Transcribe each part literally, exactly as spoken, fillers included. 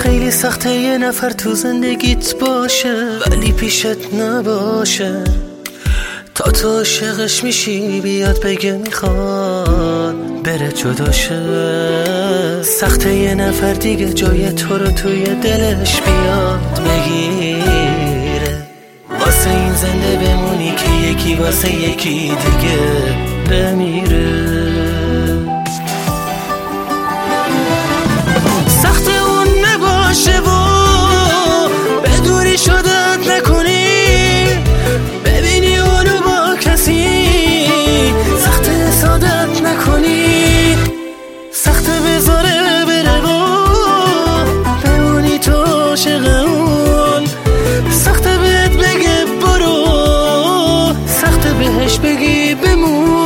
خیلی سخته یه نفر تو زندگیت باشه ولی پیشت نباشه، تا تو عاشقش میشی بیاد بگه میخواد بره جداشه. سخته یه نفر دیگه جای تو رو توی دلش بیاد بگیره، واسه این زنده بمونی که یکی واسه یکی دیگه بمیره. سخت اون نباشه و بدوری شدت نکنی، ببینی اونو با کسی، سخت سادت نکنی، سخت بذاره بره و بمونی تو عاشق اون، سخت بهت بگه برو، سخت بهش بگی بمون.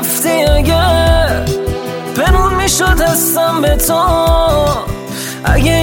شد هستم به تو، اگه